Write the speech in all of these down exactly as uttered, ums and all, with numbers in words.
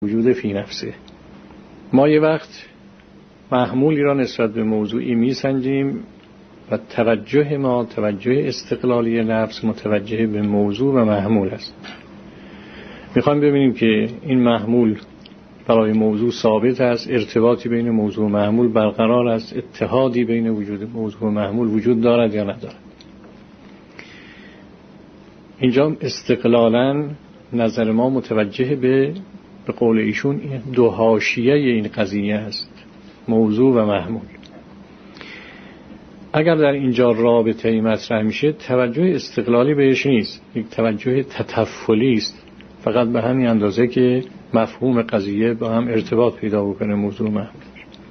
وجود فی نفسه. ما یه وقت محمولی را نسبت به موضوعی میسنجیم و توجه ما توجه استقلالی نفس متوجه به موضوع و محمول است. میخوایم ببینیم که این محمول برای موضوع ثابت است، ارتباطی بین موضوع و محمول برقرار است، اتحادی بین وجود موضوع و محمول وجود دارد یا ندارد. اینجا استقلالاً نظر ما متوجه به به قول ایشون دو حاشیه این قضیه است، موضوع و محمول. اگر در اینجا رابطه‌ای مطرح میشه توجه استقلالی بهش نیست، یک توجه تطفلی است، فقط به همین اندازه که مفهوم قضیه با هم ارتباط پیدا بکنه موضوع و محمول.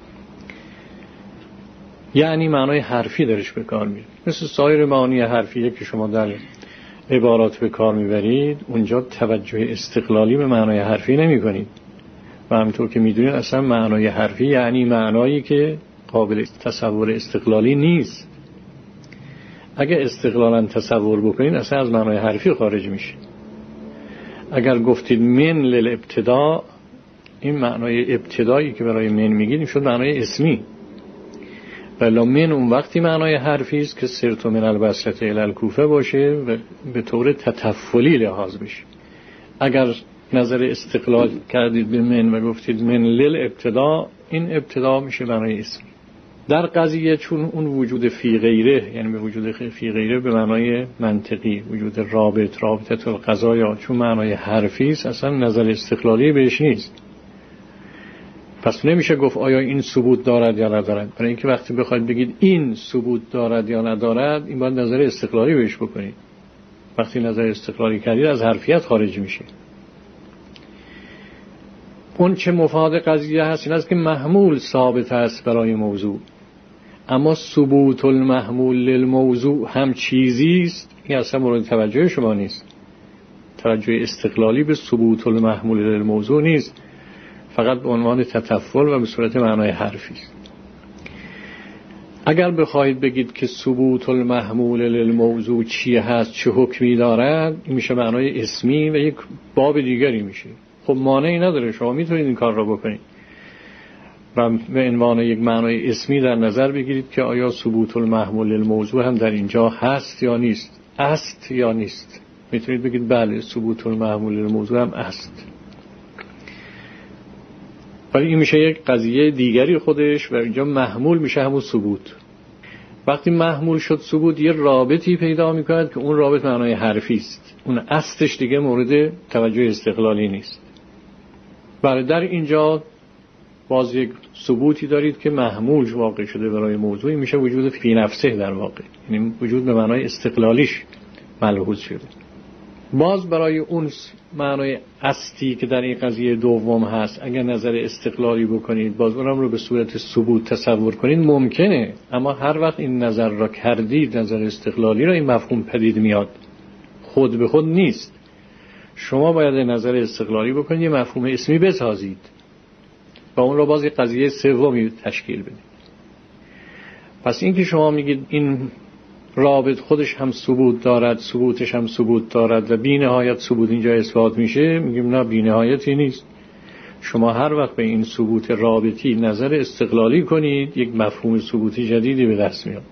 یعنی معنای حرفی درش به کار میره، مثل سایر معانی حرفیه که شما در عبارات به کار میبرید، اونجا توجه استقلالی به معنای حرفی نمی کنید. و همینطور که میدونید اصلا معنای حرفی یعنی معنایی که قابل تصور استقلالی نیست. اگه استقلالا تصور بکنید اصلا از معنای حرفی خارج میشه. اگر گفتید من للابتدا، این معنای ابتدایی که برای من میگید این شد معنای اسمی. ولی من اون وقتی معنای حرفی است که سرت من البصره الی الکوفه باشه و به طور تطفلی لحاظ بشه. اگر نظر استقلال کردید به من و گفتید من للابتدا، این ابتدا میشه معنای اسمی. در قضیه چون اون وجود فی غیره، یعنی به وجود فی غیره به معنای منطقی، وجود رابط، رابطه القضایا، چون معنای حرفی است اصلا نظر استقلالی بهش نیست. پس نمیشه گفت آیا این ثبوت دارد یا ندارد. برای اینکه وقتی بخواید بگید این ثبوت دارد یا ندارد، این باید نظر استقلالی بهش بکنید. وقتی نظر استقلالی کردید از حرفیت خارج میشه. اون چه مفاد قضیه هست این است که محمول ثابت است برای موضوع، اما ثبوت المحمول للموضوع هم چیزی است، این اصلا مورد توجه شما نیست. توجه استقلالی به ثبوت المحمول للموضوع نیست، فقط به عنوان تطفل و به صورت معنای حرفی است. اگر بخواید بگید که ثبوت المحمول للموضوع چیه هست، چه حکمی دارد، این میشه معنای اسمی و یک باب دیگری میشه. خب مانعی نداره، شما میتونید این کار را بکنید و به عنوان یک معنای اسمی در نظر بگیرید که آیا ثبوت المحمول للموضوع هم در اینجا هست یا نیست، است یا نیست. میتونید بگید بله ثبوت المحمول للموضوع هم است. ولی این میشه یک قضیه دیگری خودش و اینجا محمول میشه همون ثبوت. وقتی محمول شد ثبوت یه رابطی پیدا میکند که اون رابط معنای حرفی است، اون اصلش دیگه مورد توجه استقلالی نیست. برای در اینجا باز یک ثبوتی دارید که محمول واقع شده برای موضوعی، میشه وجود فی نفسه در واقع، یعنی وجود به معنای استقلالیش ملحوظ شده. باز برای اون معنای اصلی که در این قضیه دوم هست اگر نظر استقلالی بکنید، باز اونم رو به صورت ثبوت تصور کنید ممکنه، اما هر وقت این نظر را کردید، نظر استقلالی را، این مفهوم پدید میاد، خود به خود نیست. شما باید نظر استقلالی بکنید، یه مفهوم اسمی بسازید و اون را باز یک قضیه سومی تشکیل بدید. پس این که شما میگید این رابط خودش هم ثبوت دارد، ثبوتش هم ثبوت دارد و بی نهایت ثبوت اینجا اثبات میشه، میگیم نه بی نهایتی نیست. شما هر وقت به این ثبوت رابطی نظر استقلالی کنید یک مفهوم ثبوتی جدیدی به دست میاد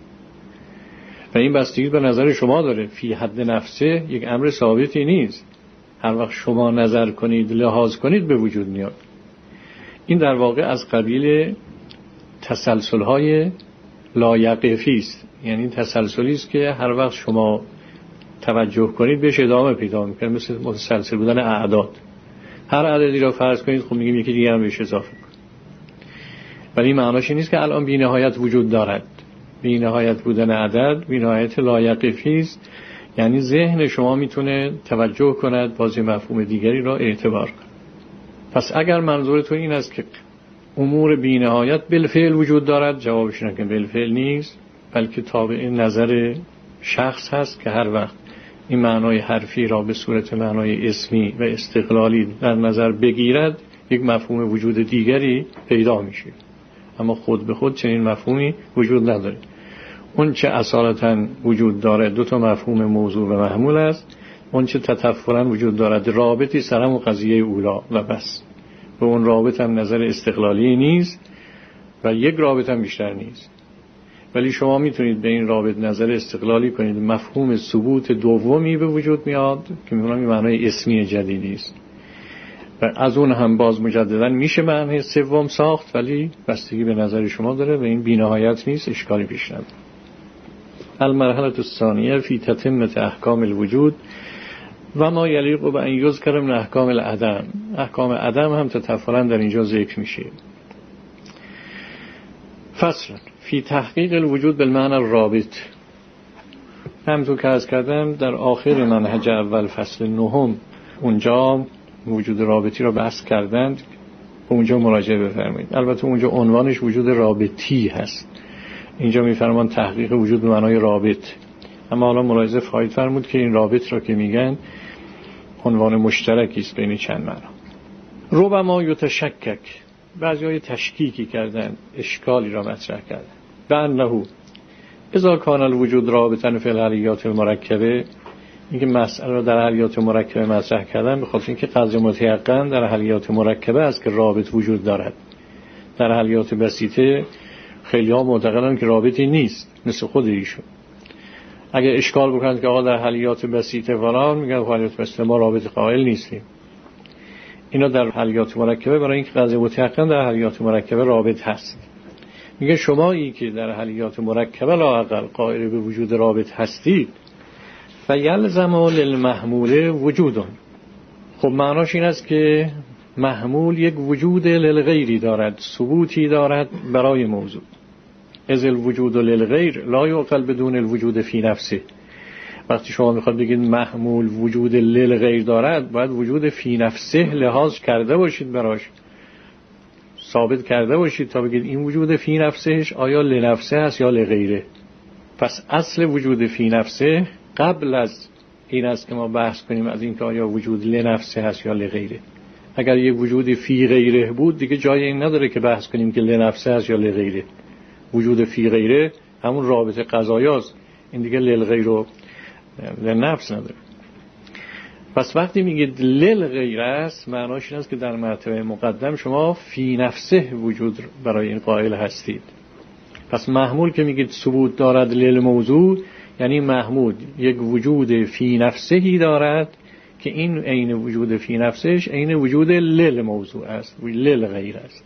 و این بستگی به نظر شما داره. فی حد نفسه یک امر ثابتی نیست، هر وقت شما نظر کنید، لحاظ کنید به وجود میاد. این در واقع از قبیل تسلسل‌های لایقفی است، یعنی تسلسلی است که هر وقت شما توجه کنید بهش ادامه پیدا میکنه، مثل متسلسل بودن اعداد. هر عددی را فرض کنید خب میگیم یکی دیگه هم بهش اضافه کنید، ولی این معناش نیست که الان بی نهایت وجود دارد. بی نهایت بودن عدد بی نهایت لایقفی است، یعنی ذهن شما میتونه توجه کند، باز مفهوم دیگری را اعتبار کند. پس اگر منظورتون این است که امور بی نهایت بالفعل وجود دارد، جوابش اینه که بالفعل نیست، بلکه تابع نظر شخص هست که هر وقت این معنای حرفی را به صورت معنای اسمی و استقلالی در نظر بگیرد یک مفهوم وجود دیگری پیدا میشه، اما خود به خود چنین مفهومی وجود نداره. اون چه اصالتاً وجود داره دو تا مفهوم موضوع و محمول است، اون چه تطفلاً وجود دارد رابطی سر همون قضیه اولا و بس. و اون رابط هم نظر استقلالی نیست و یک رابط هم بیشتر نیست. ولی شما میتونید به این رابط نظر استقلالی کنید، مفهوم ثبوت دومی به وجود میاد که میگم این معنای اسمی جدیدی است و از اون هم باز مجددا میشه معنی سوم ساخت، ولی بستگی به نظر شما داره و این بی‌نهایت نیست، اشکالی پیش نداره. المرحله الثانیه فی تتمه احکام الوجود و ما یلیق به ان یذکر من احکام العدم. احکام عدم هم تطفلا در اینجا ذکر میشه. فصل فی تحقیق الوجود بالمعنى الرابط. همونطور که عرض کردم در آخر منهج اول فصل نهم اونجا وجود رابطی را بحث کردند، اونجا مراجعه بفرمایید. البته اونجا عنوانش وجود رابطی هست، اینجا میفرمان تحقیق وجود به معنای رابط. اما حالا ملاحظه خواهید فرمود که این رابط را که میگن عنوان مشترکی است بین چند معنا. ربما یتشکک، بعضی‌ها تشکیکی کردن، اشکالی را مطرح کردن. و انه اذا کان الوجود رابطا فی الحلیات المرکبه، اینکه مسئله را در حلیات مرکبه مطرح کردن به خاطر اینکه قضیه متیقن در حلیات مرکبه است که رابط وجود دارد. در حلیات بسیطه خیلی ها معتقدن که رابطی نیست، مثل خود ایشون. اگه اشکال بکنند که آقا در حلیات بسیطه فلان، میگن حلیات بسیطه ما رابط قائل نیستیم. اینا در حلیات مرکبه برای اینکه قضیه متیقن در حلیات مرکبه رابط هست. میگه شمایی که در حلیات مرکبه لااقل قائل به وجود رابط هستید فیلزم للمحمول وجودون. خب معناش این است که محمول یک وجود للغیری دارد، ثبوتی دارد برای موضوع. از الوجود للغیر لا یعقل بدون الوجود فی نفسه. وقتی شما میخواد بگید محمول وجود للغیر دارد، باید وجود فی نفسه لحاظ کرده باشید، براش ثابت کرده باشید تا بگید این وجود فی نفسهش آیا لنفسه هست یا لغیره. پس اصل وجود فی نفسه قبل از این است که ما بحث کنیم از این که آیا وجود لنفسه هست یا لغیره. اگر یک وجود فی غیره بود دیگه جای این نداره که بحث کنیم که لنفسه هست یا لغیره. وجود فی غیره همون رابطه قضایاست، این دیگه للغیر و لنفس نداره. پس وقتی میگید للغیر است معناش این است که در مرتبه مقدم شما فی نفسه وجود برای این قائل هستید. پس محمول که میگید ثبوت دارد للموضوع، یعنی محمود یک وجود فی نفسهی دارد که این عین وجود فی نفسش عین وجود للموضوع است، للغیر است.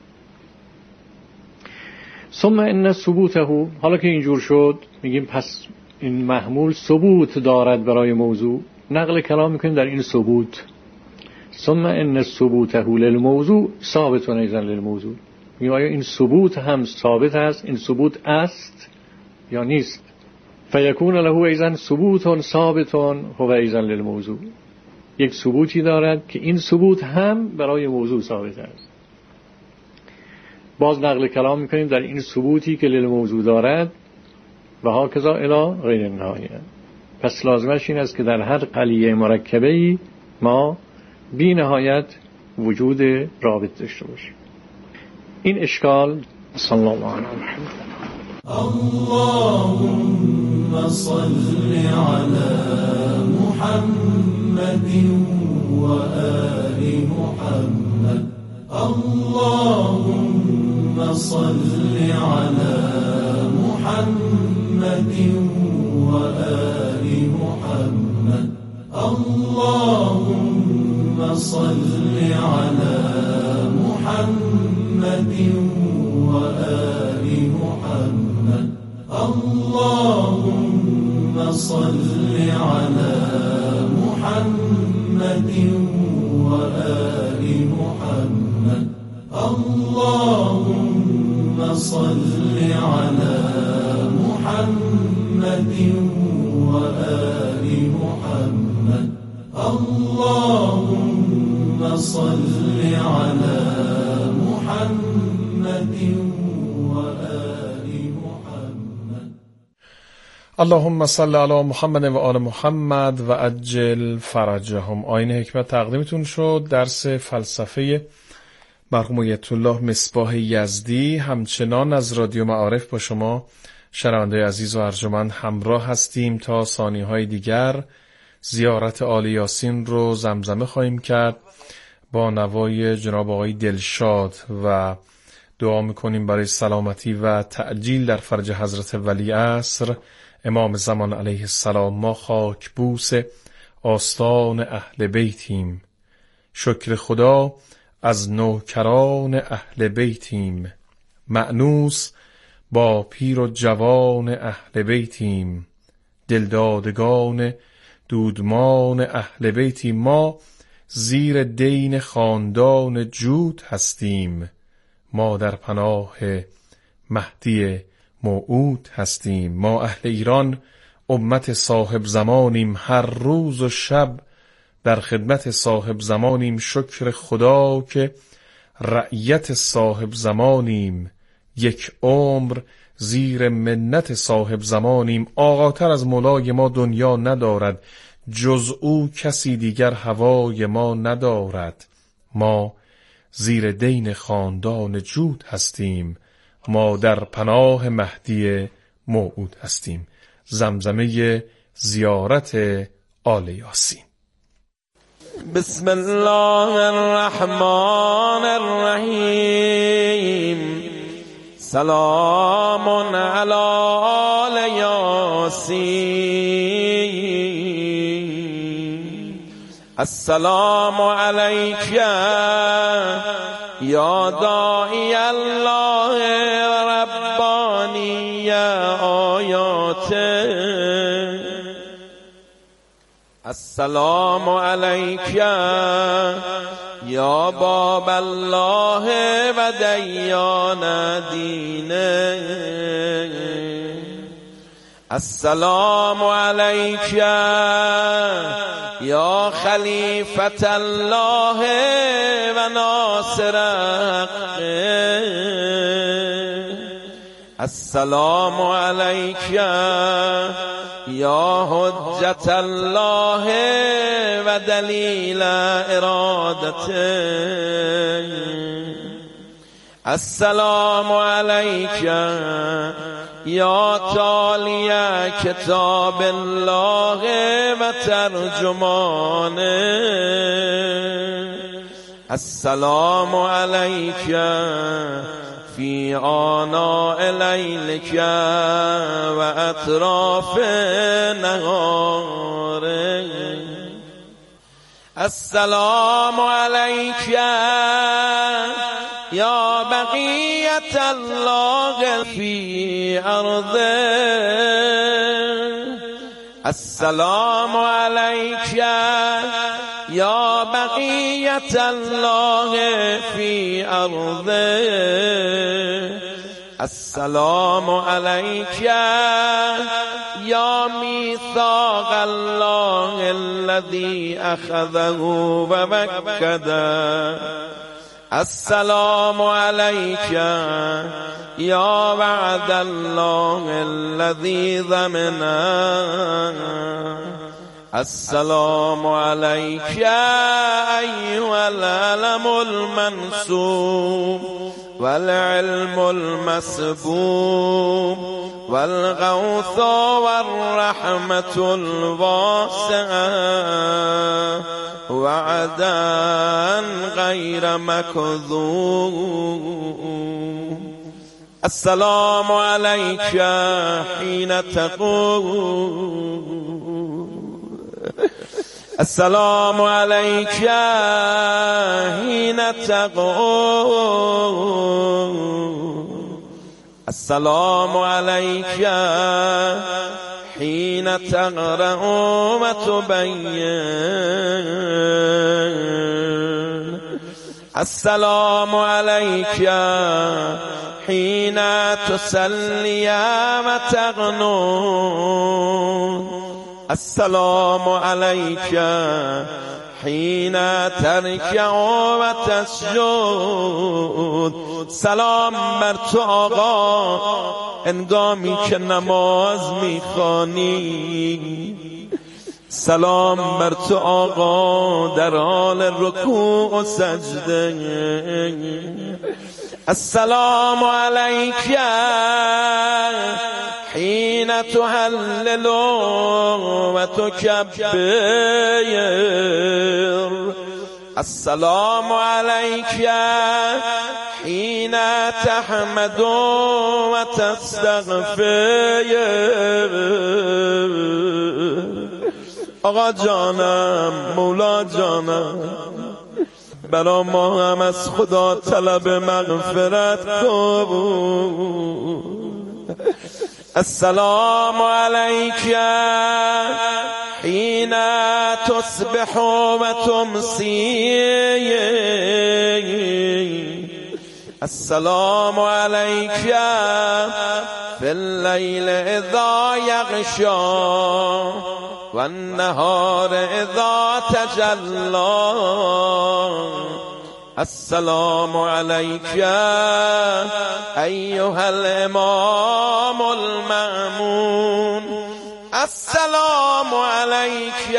ثم ان ثبوته، حالا که اینجور شد میگیم پس این محمول ثبوت دارد برای موضوع، نقل کلام میکنیم در این ثبوت. ثم ان ثبوته للموضوع ثابت ایضا للموضوع، میگیم آیا این ثبوت هم ثابت است، این ثبوت است یا نیست. فیکون له ایضا ثبوت ثابت هو ایضا للموضوع، یک ثبوتی دارد که این ثبوت هم برای موضوع ثابت است. باز نقل کلام میکنیم در این ثبوتی که للموضوع دارد و هاکذا الی غیر النهایه. پس لازمش این است که در هر قلیه مرکبه‌ای ما بی نهایت وجود رابط داشته باشیم. این اشکال صلی الله علیه و اللهم صل علی محمد و آل محمد. اللهم صل علی محمد و آل محمد. اللهم صل علی محمد و آل محمد. اللهم صل علی محمد و آل محمد. اللهم صل علی محمد و آل محمد. اللهم صل علی محمد و آل محمد. اللهم صل علی محمد و آل محمد و عجل فرجهم. آیین حکمت تقدیمتون شد. درس فلسفه مرحوم آیت الله مصباح یزدی همچنان از رادیو معارف با شما شنونده عزیز و ارجمند همراه هستیم تا ثانیه‌های دیگر. زیارت آل یاسین رو زمزمه خواهیم کرد با نوای جناب آقای دلشاد و دعا میکنیم برای سلامتی و تعجیل در فرج حضرت ولی عصر امام زمان علیه السلام. ما خاک بوس آستان اهل بیتیم، شکر خدا از نوکران اهل بیتیم، مأنوس با پیر و جوان اهل بیتیم، دلدادگان دودمان اهل بیتیم. ما زیر دین خاندان جود هستیم، ما در پناه مهدی موعود هستیم. ما اهل ایران امت صاحب زمانیم، هر روز و شب در خدمت صاحب زمانیم. شکر خدا که رعیت صاحب زمانیم، یک عمر زیر منت صاحب زمانیم. آقاتر از مولای ما دنیا ندارد، جز او کسی دیگر هوای ما ندارد. ما زیر دین خاندان جود هستیم، ما در پناه مهدی موعود هستیم. زمزمه زیارت آل یاسین. بسم الله الرحمن الرحیم. سلام علی آل یاسین. السلام علیک یا داعی الله ربانی آیات. السلام علیک یا باب الله و دیان دینه. السلام علیک یا خلیفة الله و ناصر حقه. السلام علیک یا حجت الله و دلیل ارادته. السلام علیک یا تالی کتاب الله و ترجمانه. السلام علیک فی آناء لیلک و اطراف نهاره. السلام علیک یا بقیت الله فی ارضه. السلام علیک یا بقیت الله فی ارضه. السلام علیک یا میثاق الله الذی اخذه و وکده. السلام علیک یا وعد الله الذی ضمنه. السلام علیک ایها العلم المنصوب والعلم المسبوب والغوث والرحمة الواسعة وعدا غير مكذوب. السلام عليك حين تقوم. السلام عليك حين تقوم. السلام عليك حين تقرأ وتبين. السلام عليك حين تصلي وتقنون. السلام عليك حين تركع وتسجد. سلام بر تو آقا انگامی که نماز میخوانی. سلام بر تو آقا در حال رکوع و سجده. السلام علیک حین تهلل و تکبر. السلام علیک حین تحمد و تستغفر. آقا جانم، مولا جانم، برا ما هم از خدا طلب مغفرت کن. السلام علیک حین تصبح و تمسی. السلام علیک فی اللیل اذا یغشی و النهار اذا تجلی. السلام علیک ایها الامام المأمون. السلام علیک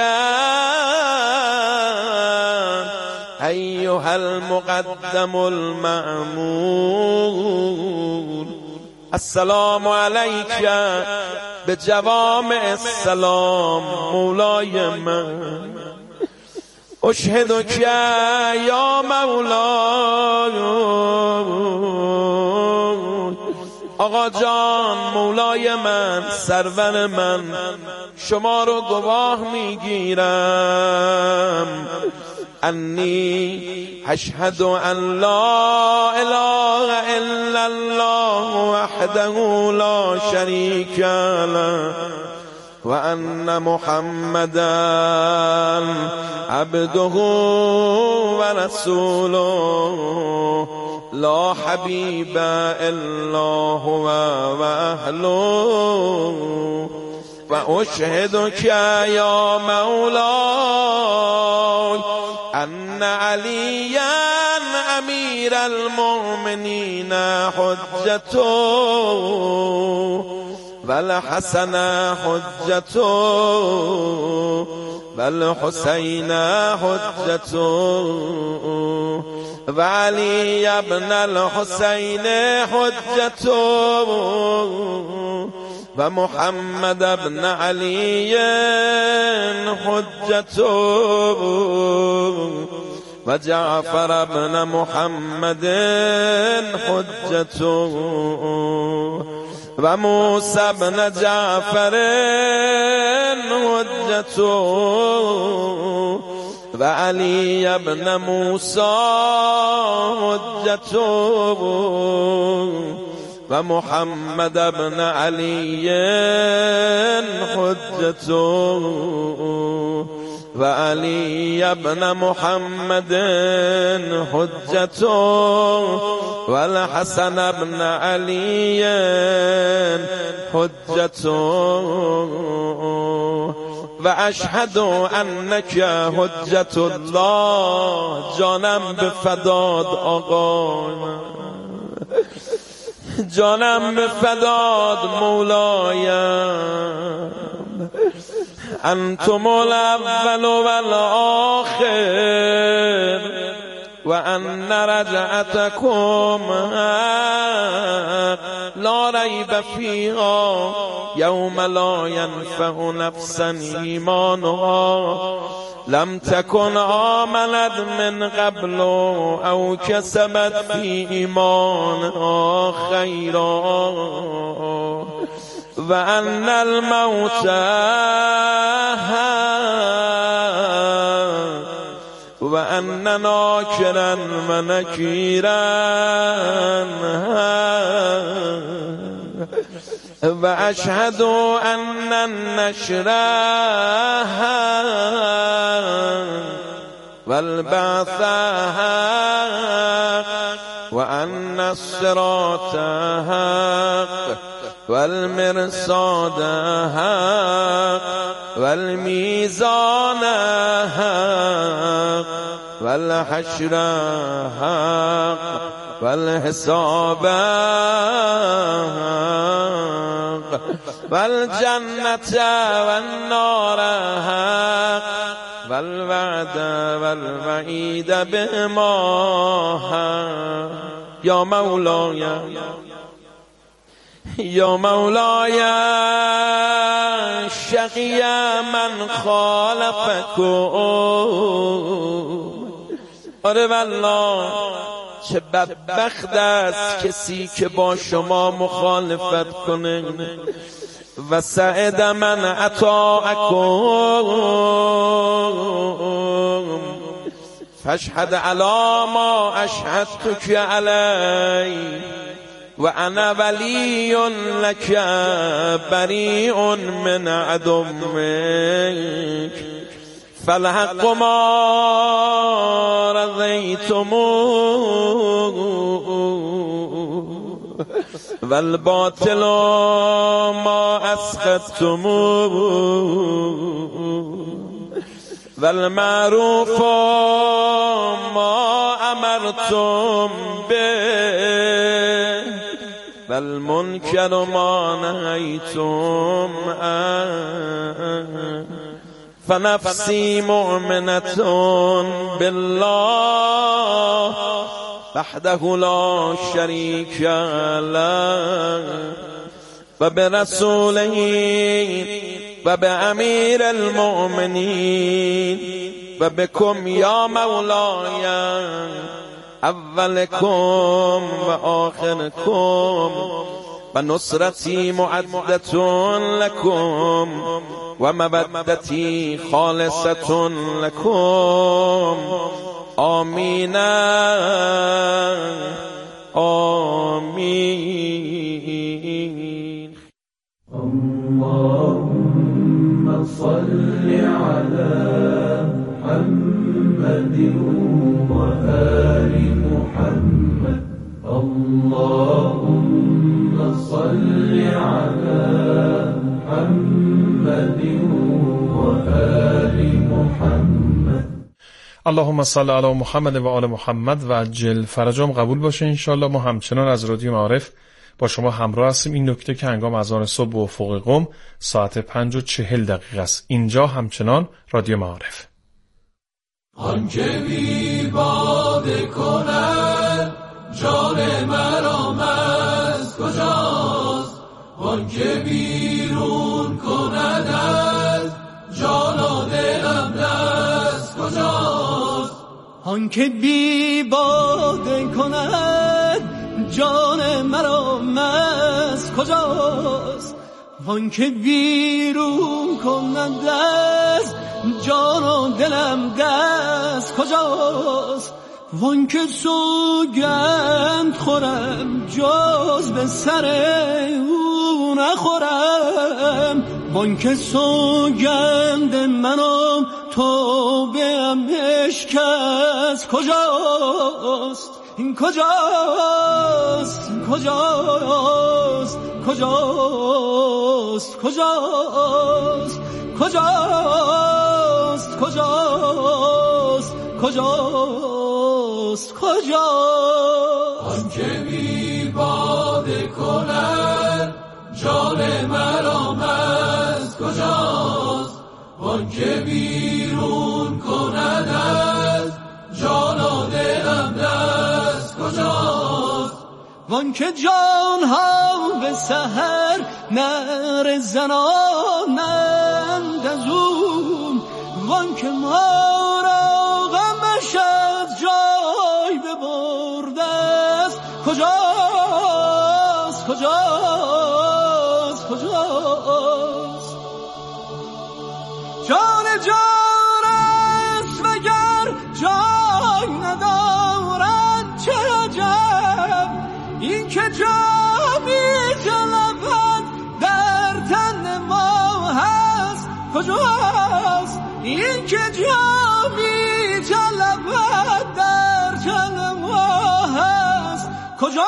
ایها المقدم المأمون. السلام علیک به جوامع السلام مولای من. اشهدک یا مولای. آقا جان، مولای من، سرور من، شما رو گواه میگیرم انی اشهد ان لا اله الا الله وحده لا شریک له و ان محمدا عبده و رسوله لا حبیب الا هو و اهله. و اشهدک یا مولاي ان علیا امیر المؤمنین حجته والحسن حجته والحسین حجته وعلی ابن الحسین حجته و محمد ابن علی حجته و جعفر ابن محمد حجته و موسی ابن جعفر حجته و علی ابن موسی حجته و محمد ابن علی حجته و علی ابن محمد حجته و الحسن ابن علی حجته و اشهد انک حجت الله. جانم به فداد آقا، جانم به فداد مولایم. انتم الاول والآخر و ان رجعتكم لا ریب فیها یوم لا ینفع نفسا ایمانها لم تكن آمنت من قبل او کسبت فی ایمانها خیرا و ان الموت و ان ناکرا و نکیرا و اشهد ان النشر والبعث و ان الصراط حق والمرصاد حق والمیزان حق والحشر حق والحساب حق والجنة والنار حق والوعد والوعید بهما حق. یا مولاي یا مولاي شقی من خالفکم آره والله چه بدبخت است کسی که با شما مخالفت کنه. و سعد من اطاعکم فاشهد علی ما اشهدتک علی و انا ولی لک بریء من عدوک فالحق ما رضیتموه والباطل ما اسخطتموه والمعروف ما امرتم به والمنکر ما نهیتم عنه فنفسی مؤمنة بالله وحده لا شریک له و برسوله و بامیر المؤمنین و بكم یا مولای اولکم و آخرکم و نصرتی معدة لکم و مودتی خالصة لکم آمین آمین. اللهم صل على محمد وآل محمد. اللهم صل على محمد وآل محمد. اللهم صل علی محمد و آل محمد و عجل فرجهم. قبول باشه انشالله. ما همچنان از رادیو معارف با شما همراه هستیم. این نکته که هنگام اذان صبح به افق قم ساعت پنج و چهل دقیقه است. اینجا همچنان رادیو معارف. آن که بی باده کند جان مرا از کجاست؟ آن که بیرون کند از جان و دلم دست کجاست؟ آن که بی باده کند جان مرا مست کجاست؟ آن که بیرون کند از جان و دلم دست کجاست؟ وان که سوگند خورم جز به سر او نخورم. وان که سوگند منم توبه ام اشکست کجاست؟ این کجاست؟ این کجاست؟ کجاست؟ کجاست؟ کجاست؟ کجاست؟ کجاست؟ کجاست؟ آن که بی باده کند جان مرا مست کجاست؟ وان که بیرون کند از جان و دلم دست کجاست؟ وان که جان ها به سحر نر زنانند از اون، وان که ما را غمش از جای ببرده است کجاست؟ کجاست؟ کجاست؟ جان جان است وگر جای ندارد چه عجب، این که جا می جلبد در تن ما هست کجاست؟ این که جا می جلبد در تن ما هست کجاست؟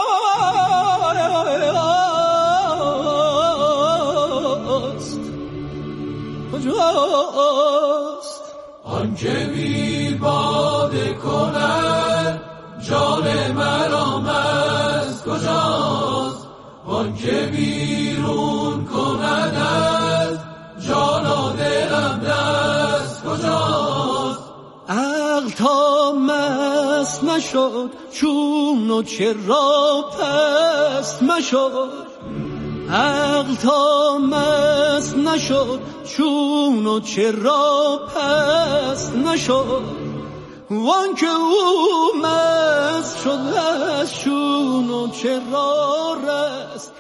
کجاست؟ آن که بی باده کند جان مرا مست کجاست؟ وان که بیرون کند از جان و دلم دست کجاست؟ عقل تا مست نشد چون و چرا پست مشد، عقل تا مست نشد چون و چرا پست نشد، وان که او مست شده از چون و چرا رست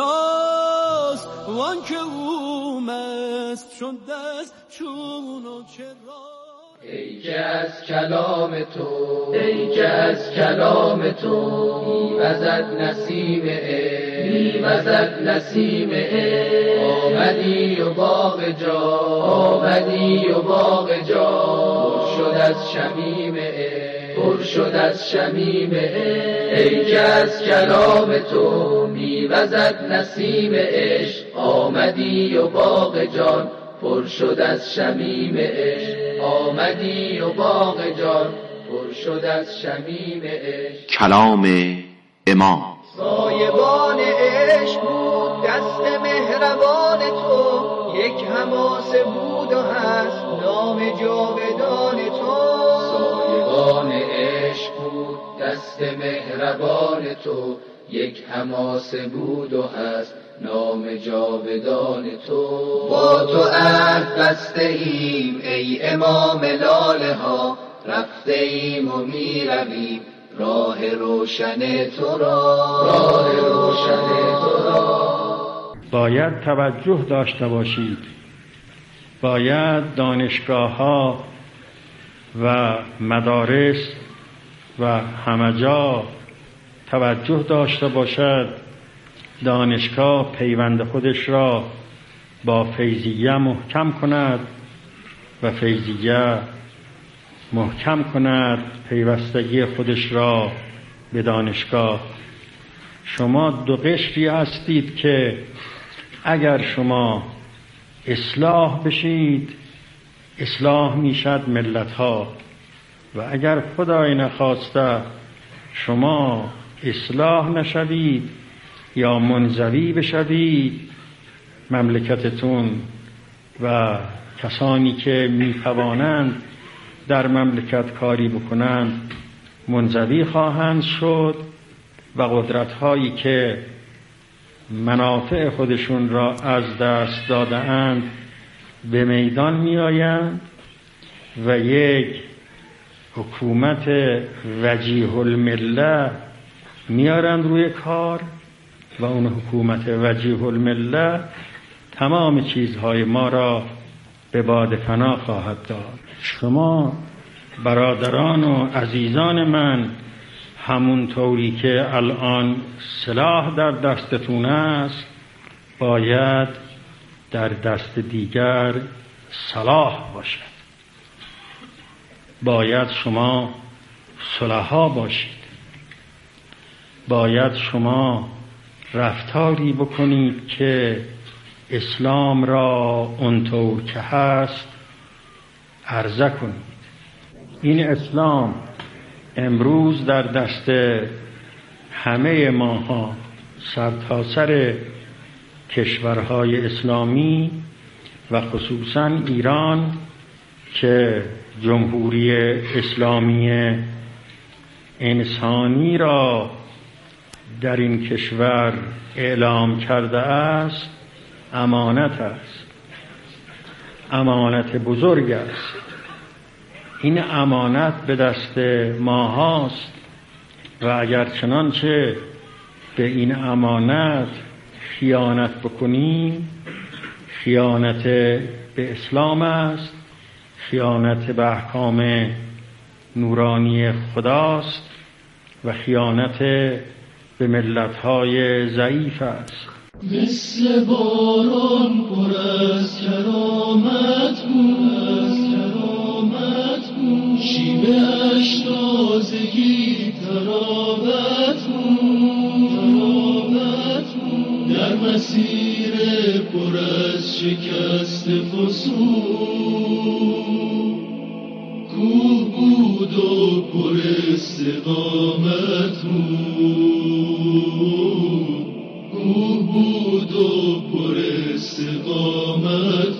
کجاست وان که او مست شده از چون و چرا. ای که از کلام تو ای که از کلام تو میوزد نسیم عشق میوزد نسیم عشق آمدی و باغ جا آمدی و باغ جا پر شد از شمیم عشق پر شد از شمیم عشق. ای که از کلام تو میوزد نسیم عشق آمدی و باغ جان پر شد از شمیم عشق آمدی و باغ جان پر شد از شمیم عشق. کلام امام. سایبان عشق بود دست مهربان تو یک حماسه بود و هست نام جاودان تو. سایبان عشق بود دست مهربان تو یک حماسه بود و هست نام جاودان تو. با تو عهد بسته ایم ای امام لاله ها رفته ایم و می رویم راه روشن تو را راه روشن تو را. باید توجه داشته باشید، باید دانشگاه ها و مدارس و همه جا توجه داشته باشد دانشگاه پیوند خودش را با فیضیه محکم کند و فیضیه محکم کند پیوستگی خودش را به دانشگاه. شما دو قشری هستید که اگر شما اصلاح بشید اصلاح میشد ملت ها و اگر خدای نخواسته شما اصلاح نشوید یا منزوی بشوید مملکتتون و کسانی که میتوانند در مملکت کاری بکنند منزوی خواهند شد و قدرت‌هایی که منافع خودشون را از دست داده اند به میدان می آیند و یک حکومت وجیه المله میارند روی کار و اون حکومت وجیه المله تمام چیزهای ما را به باد فنا خواهد داد. شما برادران و عزیزان من همون طوری که الان سلاح در دستتون است باید در دست دیگر صلاح باشد. باید شما صلحا باشید، باید شما رفتاری بکنید که اسلام را اونطور که هست عرضه کنید. این اسلام امروز در دست همه ماها سرتاسر کشورهای اسلامی و خصوصا ایران که جمهوری اسلامی انسانی را در این کشور اعلام کرده است امانت است، امانت بزرگ است. این امانت به دست ما هاست و اگر چنانچه به این امانت خیانت بکنیم خیانت به اسلام است، خیانت به احکام نورانی خداست و خیانت به ملت‌های ضعیف است. مثل باران پر از کرامت بود، از کرامت بود، شیوه‌اش تازگی تراوت بود، تراوت بود، در مسیر پر از شکست فسون کوه بود و پر استقامت بود، کوه بود و پر استقامت